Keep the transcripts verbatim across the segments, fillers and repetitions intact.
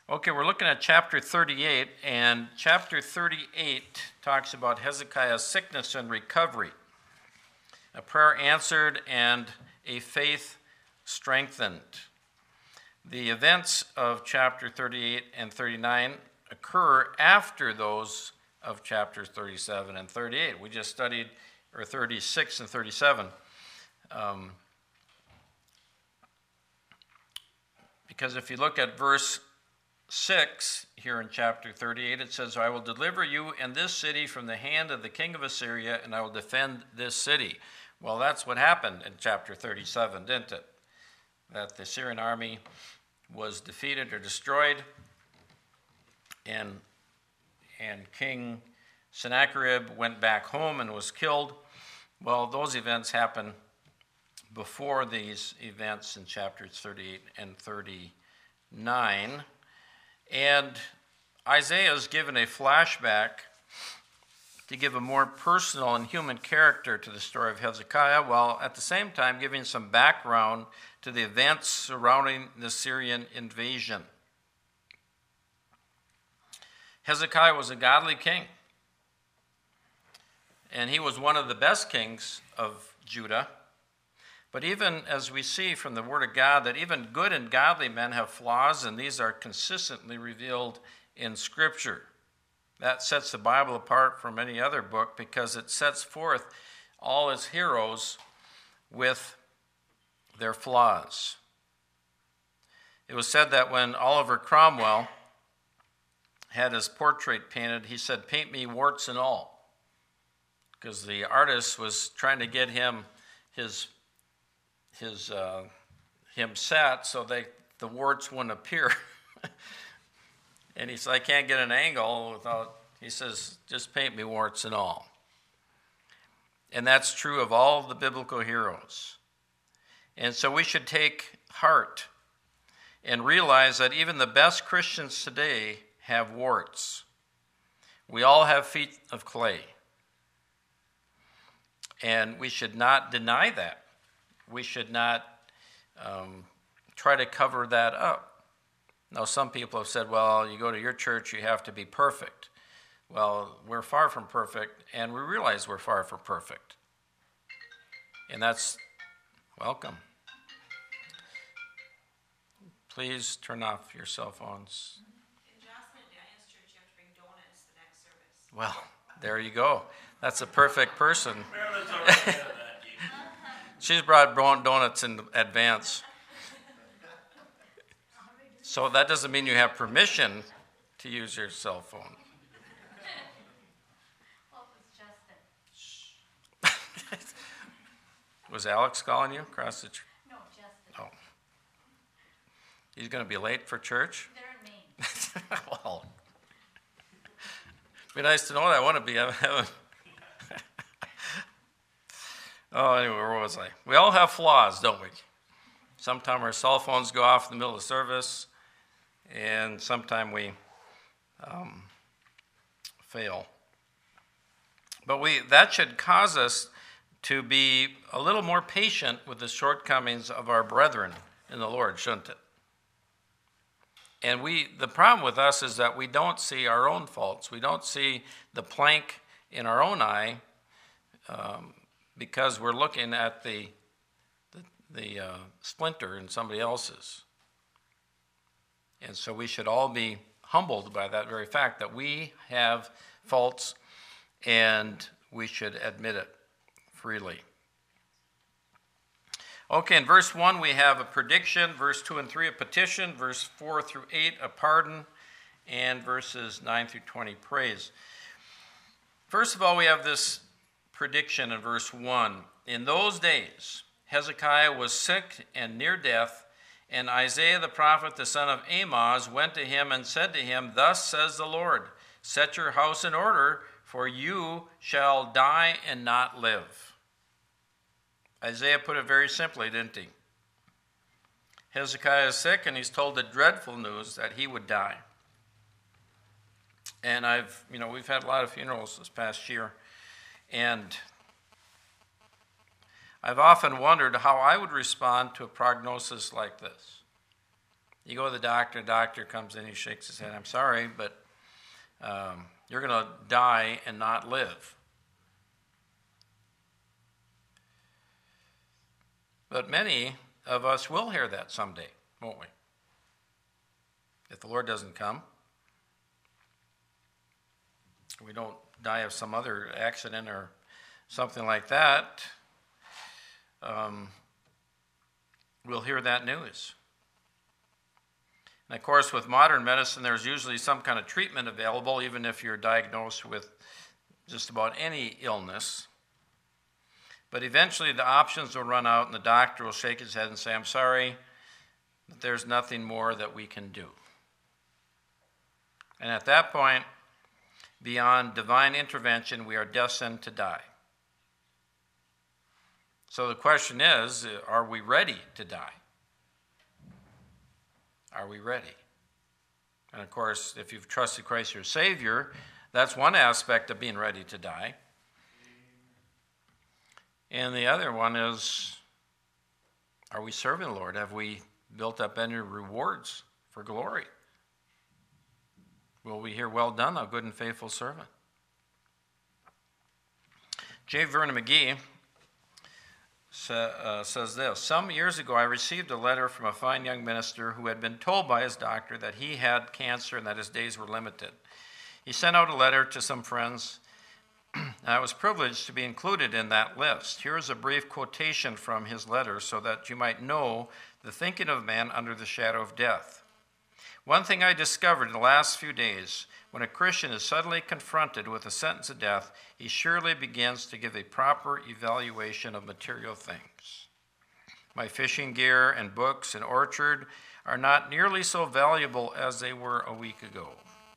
Okay, we're looking at chapter thirty-eight, and chapter thirty-eight talks about Hezekiah's sickness and recovery, a prayer answered and a faith strengthened. The events of chapter thirty-eight and thirty-nine occur after those of chapters thirty-seven and thirty-eight. We just studied, or thirty-six and thirty-seven. Um, because if you look at verse six here in chapter thirty-eight, it says, I will deliver you and this city from the hand of the king of Assyria, and I will defend this city. Well, that's what happened in chapter thirty-seven, didn't it? That the Syrian army was defeated or destroyed, and, and King Sennacherib went back home and was killed. Well, those events happened before these events in chapters thirty-eight and thirty-nine. And Isaiah is given a flashback to give a more personal and human character to the story of Hezekiah, while at the same time giving some background to the events surrounding the Syrian invasion. Hezekiah was a godly king, and he was one of the best kings of Judah. But even as we see from the Word of God that even good and godly men have flaws, and these are consistently revealed in Scripture. That sets the Bible apart from any other book because it sets forth all its heroes with their flaws. It was said that when Oliver Cromwell had his portrait painted, he said, "Paint me warts and all," because the artist was trying to get him his his uh, him set so they the warts wouldn't appear. And he said, I can't get an angle without, he says, just paint me warts and all. And that's true of all the biblical heroes. And so we should take heart and realize that even the best Christians today have warts. We all have feet of clay. And we should not deny that. We should not um, try to cover that up. Now, some people have said, well, you go to your church, you have to be perfect. Well, we're far from perfect, and we realize we're far from perfect. And that's welcome. Please turn off your cell phones. In Jocelyn and Diana's church, you have to bring donuts the next service. Well, there you go. That's a perfect person. She's brought donuts in advance. So that doesn't mean you have permission to use your cell phone. Well, it was Justin. Was Alex calling you across the church? No, Justin. Oh. He's going to be late for church? They're in Maine. Well, it'd be nice to know that. I want to be having. Oh, anyway, where was I? We all have flaws, don't we? Sometimes our cell phones go off in the middle of service, and sometimes we um, fail. But we that should cause us to be a little more patient with the shortcomings of our brethren in the Lord, shouldn't it? And we the problem with us is that we don't see our own faults. We don't see the plank in our own eye, um, because we're looking at the the, the uh, splinter in somebody else's. And so we should all be humbled by that very fact that we have faults, and we should admit it freely. Okay, in verse one we have a prediction, verse two and three a petition, verse four through eight a pardon, and verses nine through twenty praise. First of all, we have this prediction in verse one. In those days, Hezekiah was sick and near death, and Isaiah the prophet, the son of Amoz, went to him and said to him, Thus says the Lord, set your house in order, for you shall die and not live. Isaiah put it very simply, didn't he? Hezekiah is sick, and he's told the dreadful news that he would die. And I've, you know, we've had a lot of funerals this past year, and I've often wondered how I would respond to a prognosis like this. You go to the doctor, the doctor comes in, he shakes his head, I'm sorry, but um, you're going to die and not live. But many of us will hear that someday, won't we? If the Lord doesn't come, we don't die of some other accident or something like that, um, we'll hear that news. And of course, with modern medicine, there's usually some kind of treatment available, even if you're diagnosed with just about any illness. But eventually the options will run out and the doctor will shake his head and say, I'm sorry, but there's nothing more that we can do. And at that point, beyond divine intervention, we are destined to die. So the question is, are we ready to die? Are we ready? And of course, if you've trusted Christ your Savior, that's one aspect of being ready to die. And the other one is, are we serving the Lord? Have we built up any rewards for glory? Will we hear, well done, thou good and faithful servant? J. Vernon McGee sa- uh, says this, some years ago I received a letter from a fine young minister who had been told by his doctor that he had cancer and that his days were limited. He sent out a letter to some friends, and I was privileged to be included in that list. Here is a brief quotation from his letter so that you might know the thinking of man under the shadow of death. One thing I discovered in the last few days, when a Christian is suddenly confronted with a sentence of death, he surely begins to give a proper evaluation of material things. My fishing gear and books and orchard are not nearly so valuable as they were a week ago.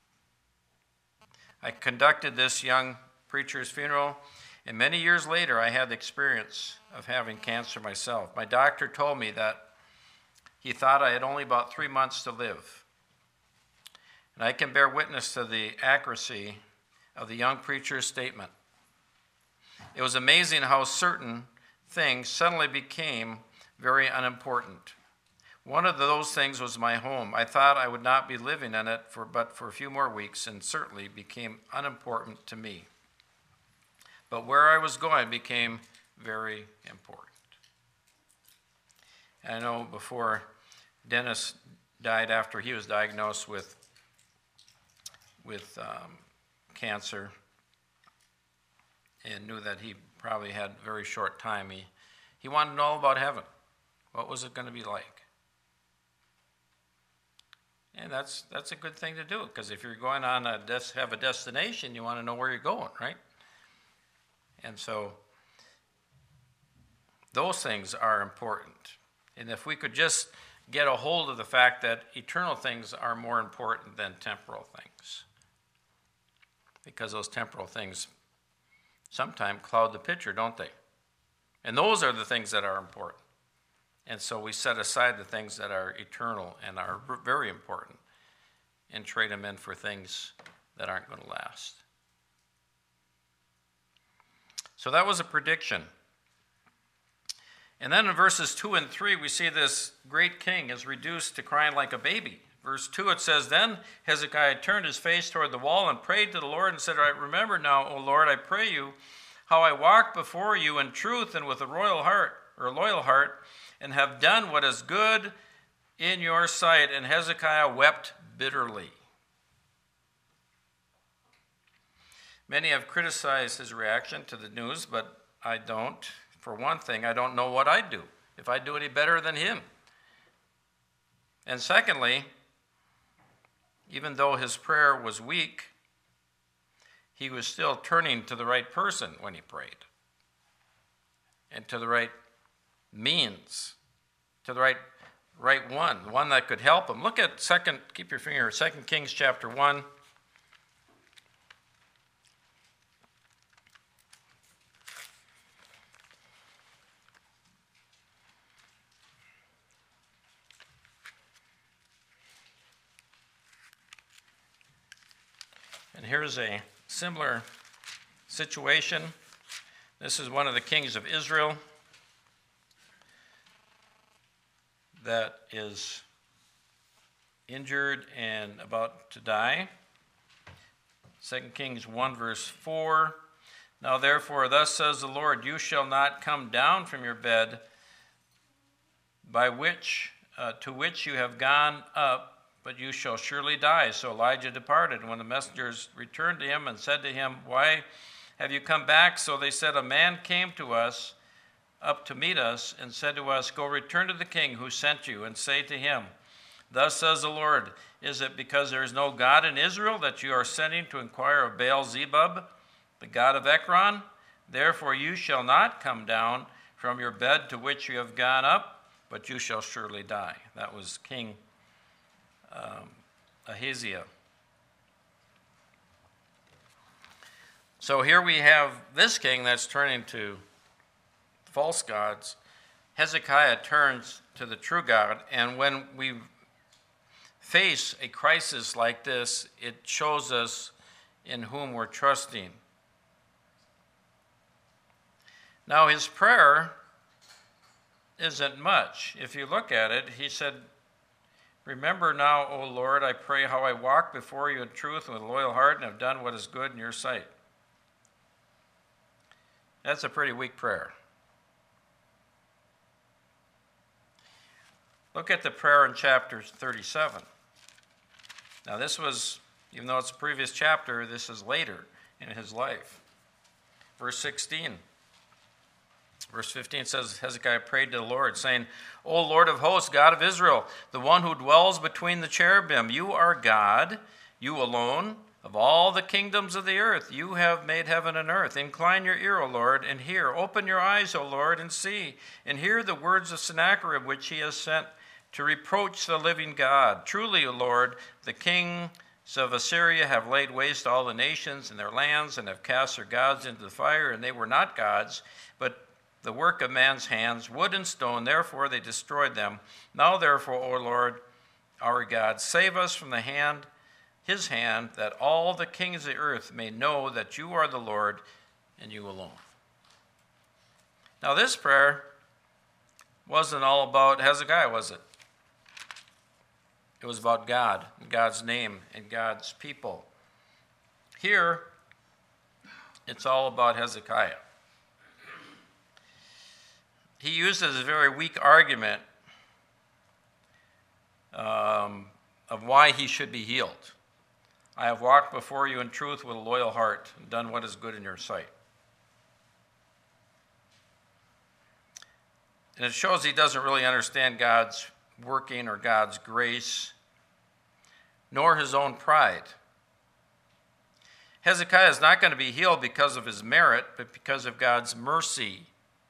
I conducted this young preacher's funeral, and many years later I had the experience of having cancer myself. My doctor told me that he thought I had only about three months to live. And I can bear witness to the accuracy of the young preacher's statement. It was amazing how certain things suddenly became very unimportant. One of those things was my home. I thought I would not be living in it for but for a few more weeks, and certainly became unimportant to me. But where I was going became very important. And I know before Dennis died, after he was diagnosed with with um, cancer, and knew that he probably had a very short time, he, he wanted to know all about heaven. What was it going to be like? And that's that's a good thing to do, because if you're going on a des- have a destination, you want to know where you're going, right? And so those things are important. And if we could just get a hold of the fact that eternal things are more important than temporal things, because those temporal things sometimes cloud the picture, don't they? And those are the things that are important. And so we set aside the things that are eternal and are very important and trade them in for things that aren't going to last. So that was a prediction. And then in verses two and three, we see this great king is reduced to crying like a baby. Verse two, it says, then Hezekiah turned his face toward the wall and prayed to the Lord and said, I remember now, O Lord, I pray you, how I walked before you in truth and with a royal heart, or a loyal heart, and have done what is good in your sight. And Hezekiah wept bitterly. Many have criticized his reaction to the news, but I don't. For one thing, I don't know what I'd do, if I'd do any better than him. And secondly, even though his prayer was weak, he was still turning to the right person when he prayed, and to the right means, to the right right one, the one that could help him. Look at second, keep your finger, Second Kings chapter one. And here's a similar situation. This is one of the kings of Israel that is injured and about to die. Second Kings one, verse four. Now therefore, thus says the Lord, you shall not come down from your bed by which uh, to which you have gone up, but you shall surely die. So Elijah departed. And when the messengers returned to him and said to him, why have you come back? So they said, a man came to us up to meet us and said to us, go return to the king who sent you and say to him, thus says the Lord, is it because there is no God in Israel that you are sending to inquire of Baal-zebub, the god of Ekron? Therefore you shall not come down from your bed to which you have gone up, but you shall surely die. That was King um, Ahaziah. So here we have this king that's turning to false gods. Hezekiah turns to the true God, and when we face a crisis like this, it shows us in whom we're trusting. Now, his prayer isn't much. If you look at it, he said, remember now, O Lord, I pray how I walked before you in truth and with a loyal heart and have done what is good in your sight. That's a pretty weak prayer. Look at the prayer in chapter thirty-seven. Now this was, even though it's a previous chapter, this is later in his life. Verse sixteen. Verse fifteen says, Hezekiah prayed to the Lord, saying, O Lord of hosts, God of Israel, the one who dwells between the cherubim, you are God, you alone, of all the kingdoms of the earth. You have made heaven and earth. Incline your ear, O Lord, and hear. Open your eyes, O Lord, and see, and hear the words of Sennacherib, which he has sent to reproach the living God. Truly, O Lord, the kings of Assyria have laid waste all the nations and their lands, and have cast their gods into the fire, and they were not gods, but the work of man's hands, wood and stone, therefore they destroyed them. Now therefore, O Lord, our God, save us from the hand, his hand, that all the kings of the earth may know that you are the Lord, and you alone. Now this prayer wasn't all about Hezekiah, was it? It was about God, and God's name, and God's people. Here, it's all about Hezekiah. He uses a very weak argument um, of why he should be healed. I have walked before you in truth with a loyal heart and done what is good in your sight. And it shows he doesn't really understand God's working or God's grace, nor his own pride. Hezekiah is not going to be healed because of his merit, but because of God's mercy.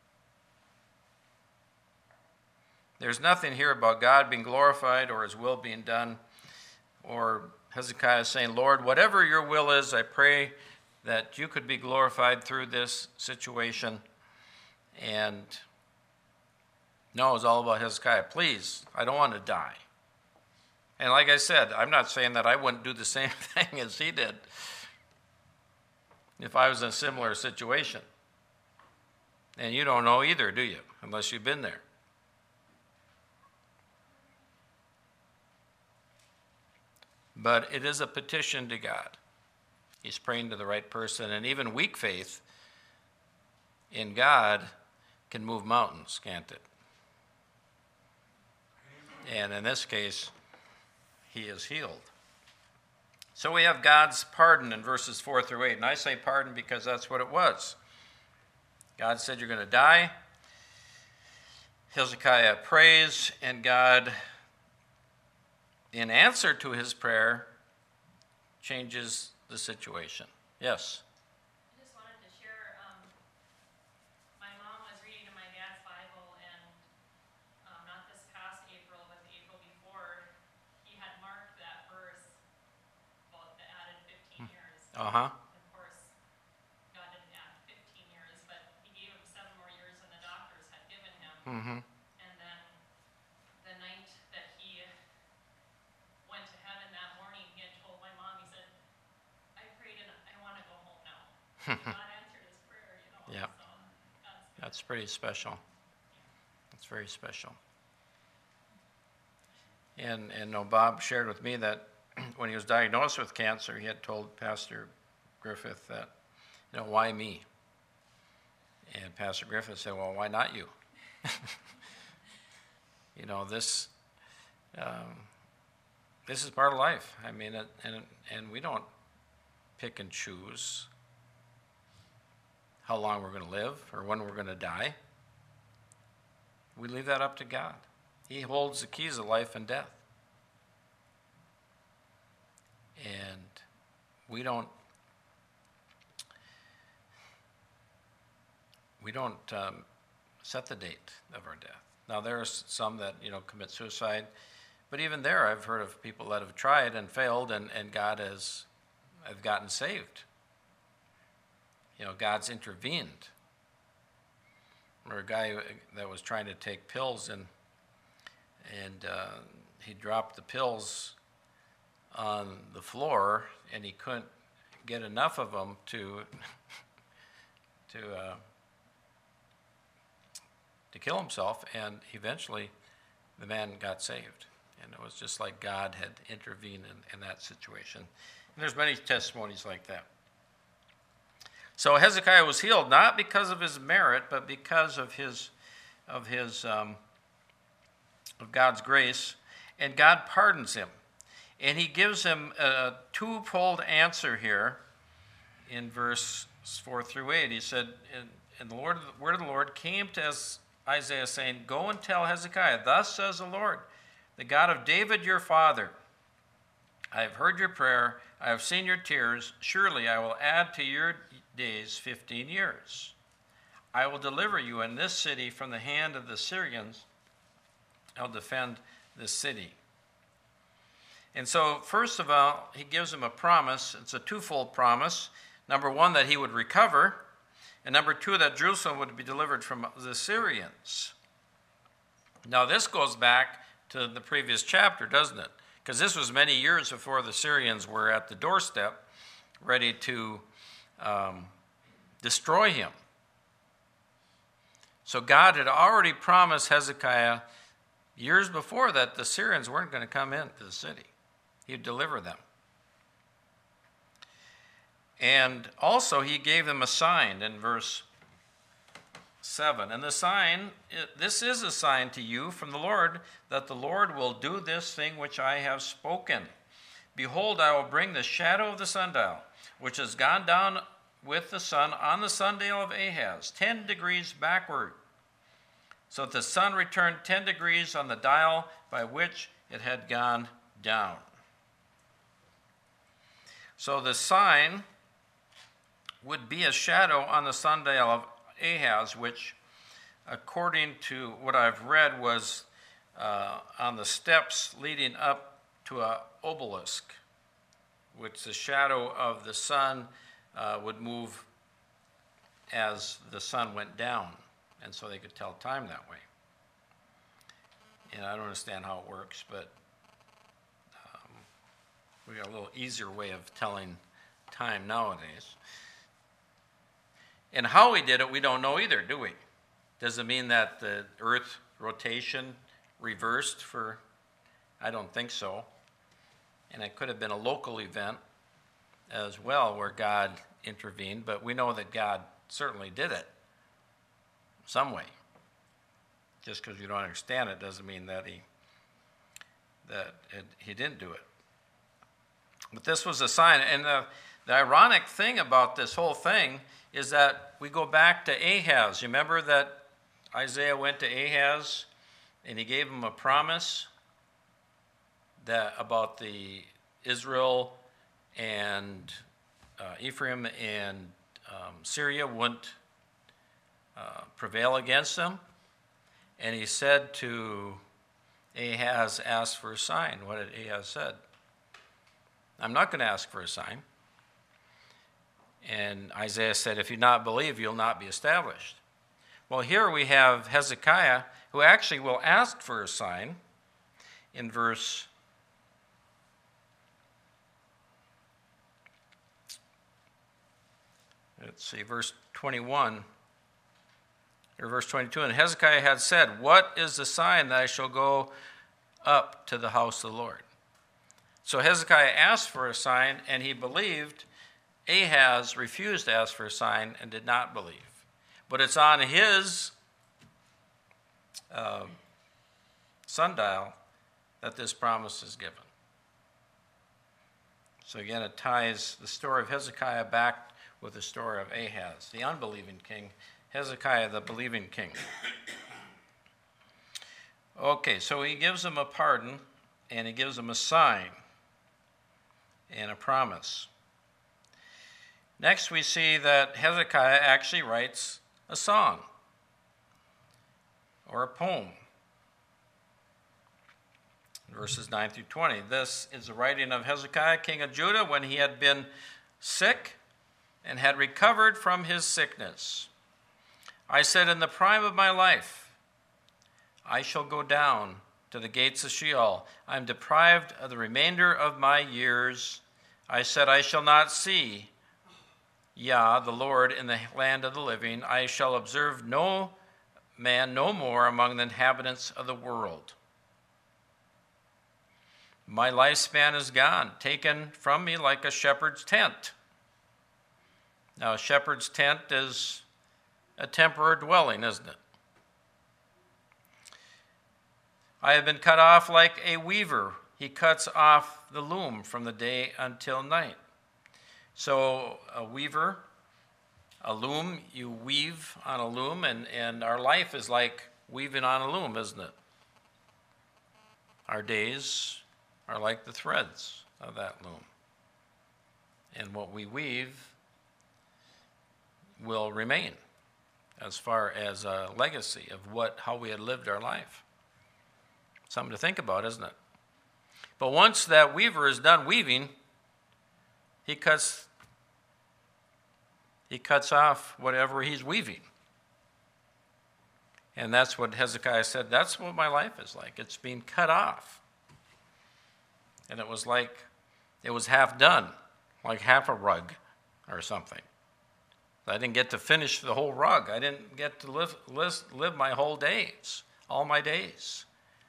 There's nothing here about God being glorified or his will being done, or Hezekiah saying, Lord, whatever your will is, I pray that you could be glorified through this situation. And no, it's all about Hezekiah. Please, I don't want to die. And like I said, I'm not saying that I wouldn't do the same thing as he did if I was in a similar situation. And you don't know either, do you? Unless you've been there. But it is a petition to God. He's praying to the right person. And even weak faith in God can move mountains, can't it? And in this case, he is healed. So we have God's pardon in verses four through eight. And I say pardon because that's what it was. God said you're going to die. Hezekiah prays, and God, in answer to his prayer, changes the situation. Yes? I just wanted to share, um, my mom was reading in my dad's Bible, and um, not this past April, but the April before, he had marked that verse about the added fifteen years. Uh-huh. Of course, God didn't add fifteen years, but he gave him seven more years than the doctors had given him. Mm-hmm. And then the night that he went to heaven that morning, he had told my mom, he said, I prayed and I want to go home now. God answered his prayer, you know. Yeah. So that's, That's pretty special. That's very special. And, and no, Bob shared with me that when he was diagnosed with cancer, he had told Pastor Griffith that, you know, why me? And Pastor Griffith said, well, why not you? You know, this um, this is part of life. I mean, it, and and we don't pick and choose how long we're going to live or when we're going to die. We leave that up to God. He holds the keys of life and death. And we don't we don't um, set the date of our death. Now, there are some that, you know, commit suicide, but even there, I've heard of people that have tried and failed, and, and God has have gotten saved. You know, God's intervened. Or a guy that was trying to take pills, and and uh, he dropped the pills on the floor, and he couldn't get enough of them to to uh, to kill himself, and eventually the man got saved. And it was just like God had intervened in, in that situation. And there's many testimonies like that. So Hezekiah was healed not because of his merit, but because of his of his um, of God's grace, and God pardons him. And he gives him a twofold answer here in verse four through eight. He said, and, and the Lord, the word of the Lord came to Isaiah, saying, go and tell Hezekiah, thus says the Lord, the God of David your father, I have heard your prayer, I have seen your tears, surely I will add to your days fifteen years. I will deliver you in this city from the hand of the Syrians. I'll defend this city. And so, first of all, he gives him a promise. It's a twofold promise. Number one, that he would recover. And number two, that Jerusalem would be delivered from the Syrians. Now, this goes back to the previous chapter, doesn't it? Because this was many years before the Syrians were at the doorstep, ready to um, destroy him. So God had already promised Hezekiah years before that the Syrians weren't going to come into the city. He'd deliver them. And also he gave them a sign in verse seven. And the sign, this is a sign to you from the Lord, that the Lord will do this thing which I have spoken. Behold, I will bring the shadow of the sundial, which has gone down with the sun on the sundial of Ahaz, ten degrees backward, so that the sun returned ten degrees on the dial by which it had gone down. So the sign would be a shadow on the sundial of Ahaz, which, according to what I've read, was uh, on the steps leading up to an obelisk, which the shadow of the sun uh, would move as the sun went down, and so they could tell time that way. And I don't understand how it works, but um, we got a little easier way of telling time nowadays. And how he did it, we don't know either, do we? Does it mean that the Earth rotation reversed for? I don't think so. And it could have been a local event as well where God intervened, but we know that God certainly did it some way. Just because you don't understand it doesn't mean that he that it, he didn't do it. But this was a sign, and the, the ironic thing about this whole thing is that we go back to Ahaz. You remember that Isaiah went to Ahaz and he gave him a promise that about the Israel and uh, Ephraim and um, Syria wouldn't uh, prevail against them. And he said to Ahaz, ask for a sign. What did Ahaz said? I'm not going to ask for a sign. And Isaiah said, if you not believe, you'll not be established. Well, here we have Hezekiah, who actually will ask for a sign in verse let's see, verse twenty-one, or verse twenty-two. And Hezekiah had said, what is the sign that I shall go up to the house of the Lord. So Hezekiah asked for a sign, and he believed. Ahaz refused to ask for a sign and did not believe. But it's on his uh, sundial that this promise is given. So again, it ties the story of Hezekiah back with the story of Ahaz, the unbelieving king, Hezekiah, the believing king. Okay, so he gives him a pardon, and he gives him a sign and a promise. Next, we see that Hezekiah actually writes a song or a poem. Verses nine through twenty. This is the writing of Hezekiah, king of Judah, when he had been sick and had recovered from his sickness. I said, in the prime of my life, I shall go down to the gates of Sheol. I am deprived of the remainder of my years. I said, I shall not see Yah, the Lord, in the land of the living. I shall observe no man no more among the inhabitants of the world. My lifespan is gone, taken from me like a shepherd's tent. Now, a shepherd's tent is a temporary dwelling, isn't it? I have been cut off like a weaver. He cuts off the loom from the day until night. So a weaver, a loom, you weave on a loom, and, and our life is like weaving on a loom, isn't it? Our days are like the threads of that loom. And what we weave will remain as far as a legacy of what how we had lived our life. Something to think about, isn't it? But once that weaver is done weaving, he cuts he cuts off whatever he's weaving. And that's what Hezekiah said, that's what my life is like. It's being cut off. And it was like, it was half done, like half a rug or something. I didn't get to finish the whole rug. I didn't get to live, live, live my whole days, all my days.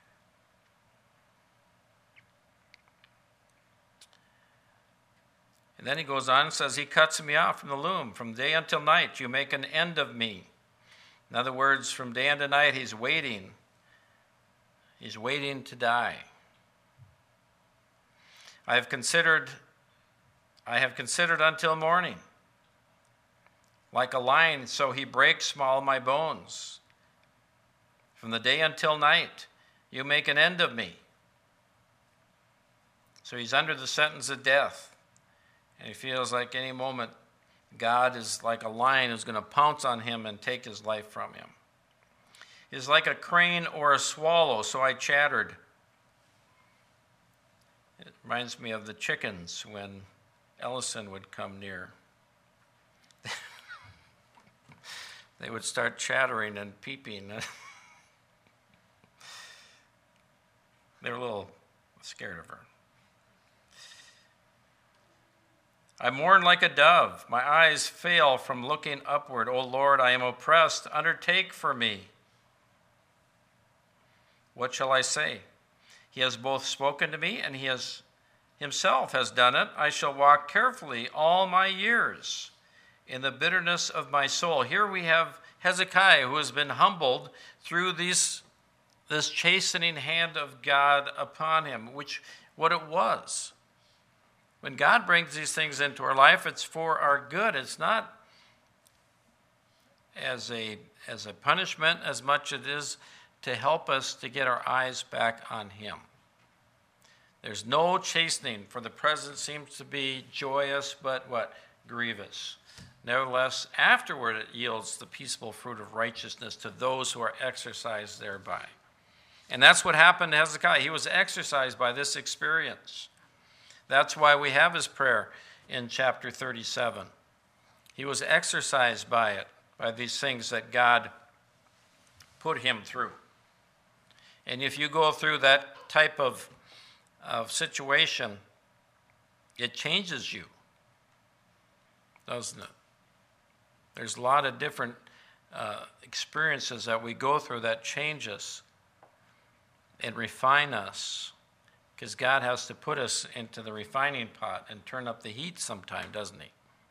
And then he goes on and says, he cuts me off from the loom. From day until night, you make an end of me. In other words, from day until night, he's waiting. He's waiting to die. I have considered, I have considered until morning. Like a lion, so he breaks all my bones. From the day until night, you make an end of me. So he's under the sentence of death. And he feels like any moment God is like a lion who's going to pounce on him and take his life from him. He's like a crane or a swallow, so I chattered. It reminds me of the chickens when Ellison would come near. They would start chattering and peeping. They were a little scared of her. I mourn like a dove. My eyes fail from looking upward. O Lord, I am oppressed. Undertake for me. What shall I say? He has both spoken to me, and he has himself has done it. I shall walk carefully all my years in the bitterness of my soul. Here we have Hezekiah, who has been humbled through these, this chastening hand of God upon him, which what it was. When God brings these things into our life, it's for our good. It's not as a, as a punishment as much as it is to help us to get our eyes back on him. There's no chastening, for the present seems to be joyous, but what? Grievous. Nevertheless, afterward it yields the peaceable fruit of righteousness to those who are exercised thereby. And that's what happened to Hezekiah. He was exercised by this experience. That's why we have his prayer in chapter thirty-seven. He was exercised by it, by these things that God put him through. And if you go through that type of, of situation, it changes you, doesn't it? There's a lot of different uh, experiences that we go through that change us. and refine us. Because God has to put us into the refining pot and turn up the heat sometime, doesn't he?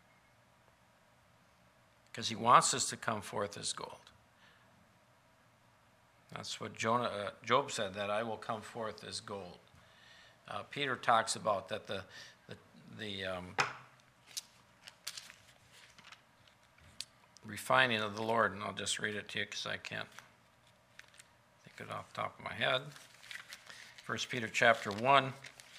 Because he wants us to come forth as gold. That's what Jonah, uh, Job said, that I will come forth as gold. Uh, Peter talks about that the, the, the um, refining of the Lord, and I'll just read it to you because I can't think it off the top of my head. First Peter chapter one,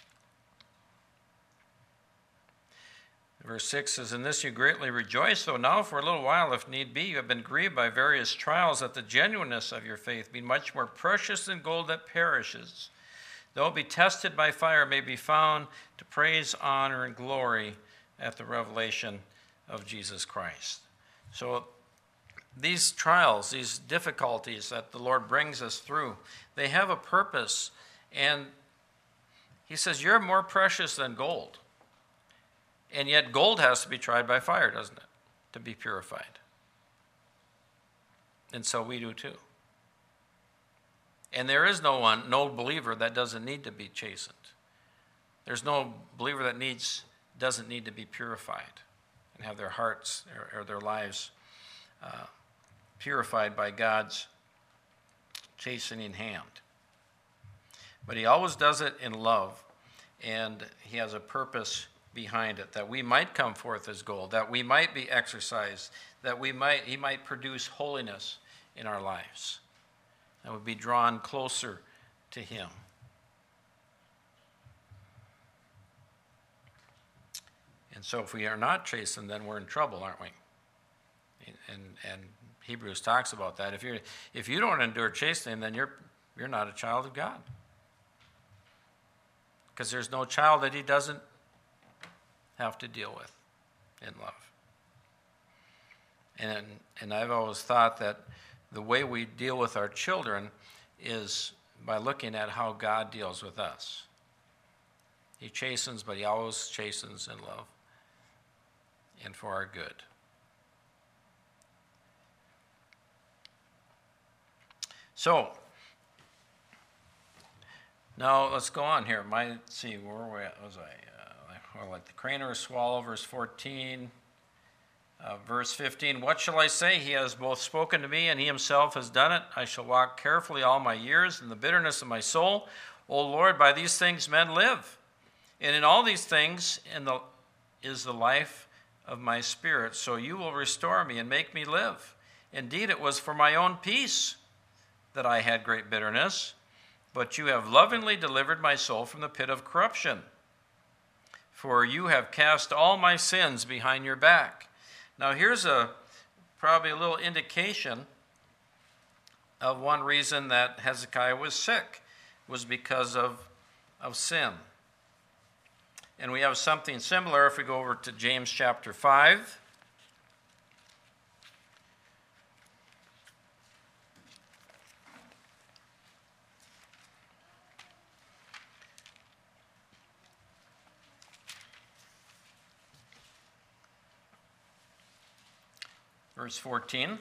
verse six says, "In this you greatly rejoice, though now for a little while, if need be, you have been grieved by various trials, that the genuineness of your faith, being much more precious than gold that perishes, though it be tested by fire, may be found to praise, honor, and glory at the revelation of Jesus Christ." So these trials, these difficulties that the Lord brings us through, they have a purpose. And he says, you're more precious than gold. And yet gold has to be tried by fire, doesn't it, to be purified. And so we do too. And there is no one, no believer that doesn't need to be chastened. There's no believer that needs, doesn't need to be purified and have their hearts or, or their lives uh, purified by God's chastening hand. But he always does it in love, and he has a purpose behind it, that we might come forth as gold, that we might be exercised, that we might he might produce holiness in our lives, that would be drawn closer to him. And so if we are not chastened, then we're in trouble, aren't we? And and Hebrews talks about that. If you if you don't endure chastening, then you're you're not a child of God. Because there's no child that he doesn't have to deal with in love. And, and I've always thought that the way we deal with our children is by looking at how God deals with us. He chastens, but he always chastens in love and for our good. So, now let's go on here. My, let's see, where were we at? Was I? Uh, like the crane or a swallow, verse fourteen. Uh, verse fifteen, "What shall I say? He has both spoken to me, and he himself has done it. I shall walk carefully all my years in the bitterness of my soul. O Lord, by these things men live. And in all these things in the, is the life of my spirit. So you will restore me and make me live. Indeed, it was for my own peace that I had great bitterness. But you have lovingly delivered my soul from the pit of corruption. For you have cast all my sins behind your back." Now here's a probably a little indication of one reason that Hezekiah was sick, was because of, of sin. And we have something similar if we go over to James chapter five. Verse fourteen,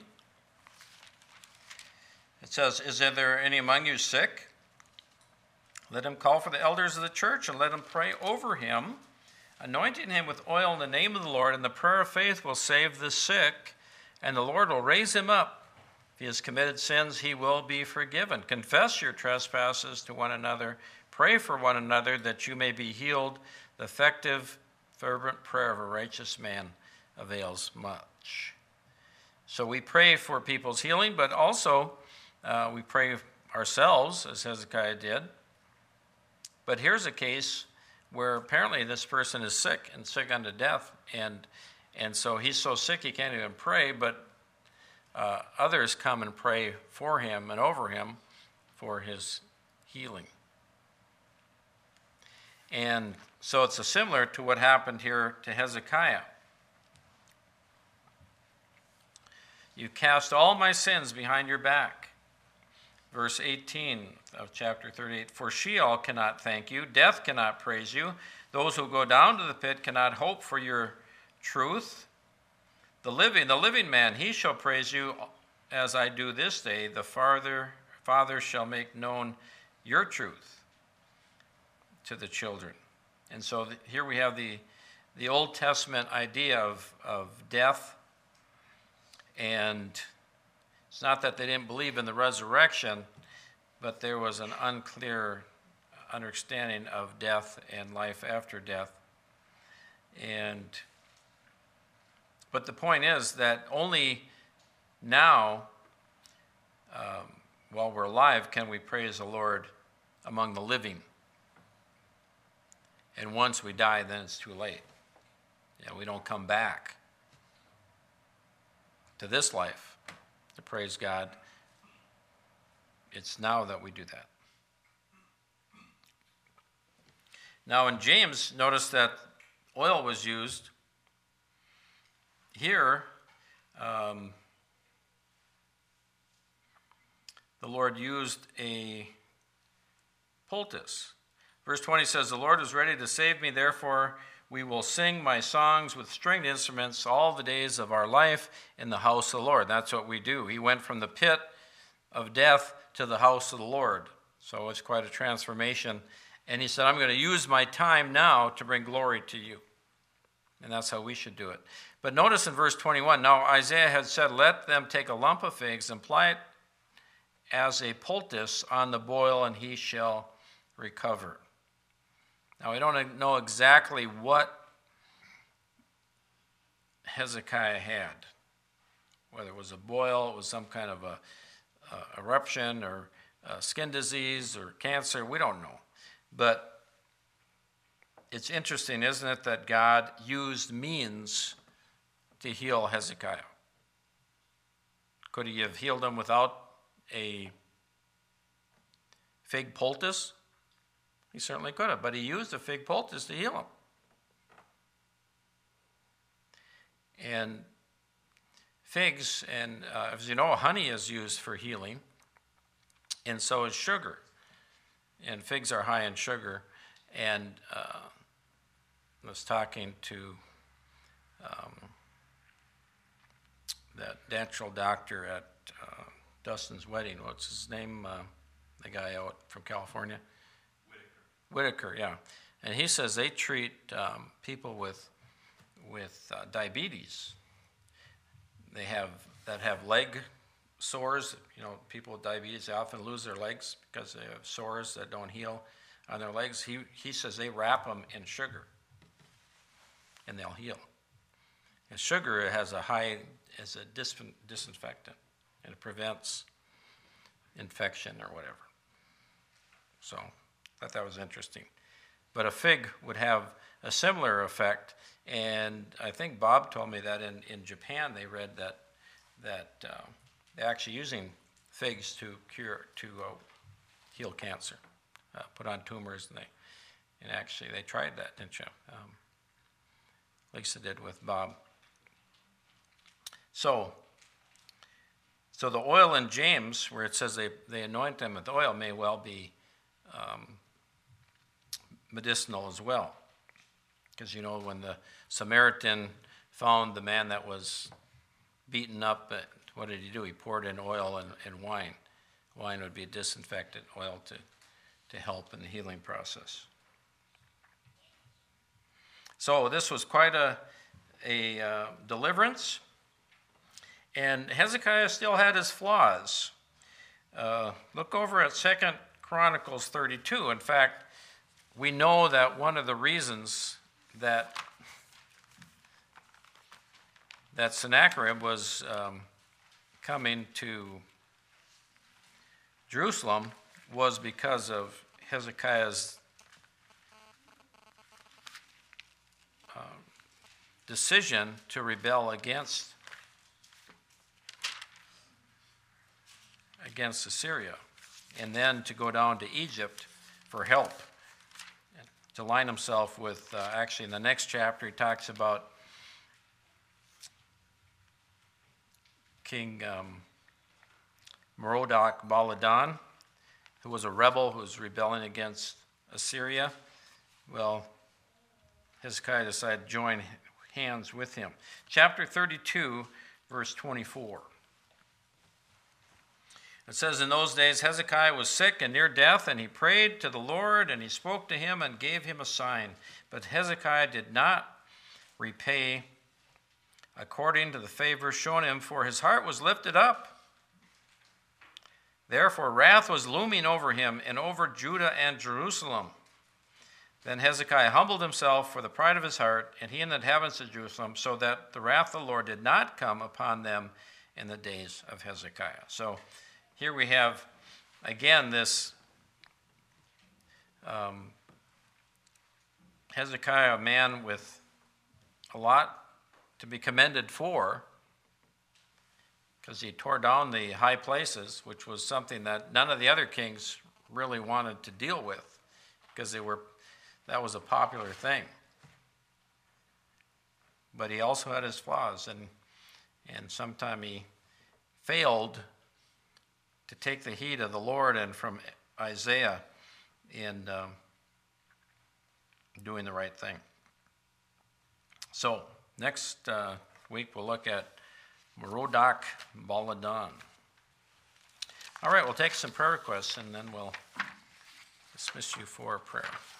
it says, "Is there any among you sick? Let him call for the elders of the church and let him pray over him, anointing him with oil in the name of the Lord, and the prayer of faith will save the sick, and the Lord will raise him up. If he has committed sins, he will be forgiven. Confess your trespasses to one another. Pray for one another that you may be healed. The effective, fervent prayer of a righteous man avails much." So we pray for people's healing, but also uh, we pray ourselves, as Hezekiah did. But here's a case where apparently this person is sick and sick unto death, and and so he's so sick he can't even pray, but uh, others come and pray for him and over him for his healing. And so it's a similar to what happened here to Hezekiah. "You cast all my sins behind your back." Verse eighteen of chapter thirty-eight, "For Sheol cannot thank you, death cannot praise you. Those who go down to the pit cannot hope for your truth. The living, the living man, he shall praise you as I do this day. The Father, Father shall make known your truth to the children. And so the, here we have the, the Old Testament idea of, of death. And it's not that they didn't believe in the resurrection, but there was an unclear understanding of death and life after death. And but the point is that only now, um, while we're alive, can we praise the Lord among the living. And once we die, then it's too late. Yeah, we don't come back to this life to praise God. It's now that we do that. Now in James, notice that oil was used. Here, um, the Lord used a poultice. Verse twenty says, "The Lord is ready to save me, therefore we will sing my songs with stringed instruments all the days of our life in the house of the Lord." That's what we do. He went from the pit of death to the house of the Lord. So it's quite a transformation. And he said, I'm going to use my time now to bring glory to you. And that's how we should do it. But notice in verse twenty-one, now Isaiah had said, let them take a lump of figs and apply it as a poultice on the boil, and he shall recover. Now, we don't know exactly what Hezekiah had, whether it was a boil, it was some kind of a, a eruption or a skin disease or cancer. We don't know. But it's interesting, isn't it, that God used means to heal Hezekiah. Could he have healed him without a fig poultice? He certainly could have, but he used a fig poultice to heal him. And figs, and uh, as you know, honey is used for healing, and so is sugar. And figs are high in sugar. And uh, I was talking to um, that natural doctor at uh, Dustin's wedding. What's his name? Uh, the guy out from California? Whitaker, yeah. And he says they treat um, people with with uh, diabetes. They have that have leg sores. You know, people with diabetes, they often lose their legs because they have sores that don't heal on their legs. He he says they wrap them in sugar, and they'll heal. And sugar has a high as a dis- disinfectant, and it prevents infection or whatever. So I thought that was interesting. But a fig would have a similar effect, and I think Bob told me that in, in Japan they read that that uh, they're actually using figs to cure to uh, heal cancer, uh, put on tumors, and they and actually they tried that, didn't you? Um, Lisa did with Bob. So, so the oil in James, where it says they, they anoint them with oil, may well be um, medicinal as well. Because, you know, when the Samaritan found the man that was beaten up, what did he do? He poured in oil and, and wine. Wine would be a disinfectant, oil to, to help in the healing process. So this was quite a, a uh, deliverance. And Hezekiah still had his flaws. Uh, look over at Second Chronicles thirty-two. In fact, we know that one of the reasons that that Sennacherib was um, coming to Jerusalem was because of Hezekiah's uh, decision to rebel against against Assyria, and then to go down to Egypt for help, to line himself with, uh, actually in the next chapter he talks about King um, Merodach Baladan, who was a rebel who was rebelling against Assyria. Well, Hezekiah decided to join hands with him. Chapter thirty-two, verse twenty-four. It says, in those days Hezekiah was sick and near death, and he prayed to the Lord, and he spoke to him and gave him a sign. But Hezekiah did not repay according to the favor shown him, for his heart was lifted up. Therefore wrath was looming over him and over Judah and Jerusalem. Then Hezekiah humbled himself for the pride of his heart, and he and the inhabitants of Jerusalem, so that the wrath of the Lord did not come upon them in the days of Hezekiah. So here we have, again, this um, Hezekiah, a man with a lot to be commended for, because he tore down the high places, which was something that none of the other kings really wanted to deal with, because they were that was a popular thing. But he also had his flaws, and and sometime he failed to take the heed of the Lord and from Isaiah in um, doing the right thing. So next uh, week we'll look at Merodach Baladan. All right, we'll take some prayer requests and then we'll dismiss you for prayer.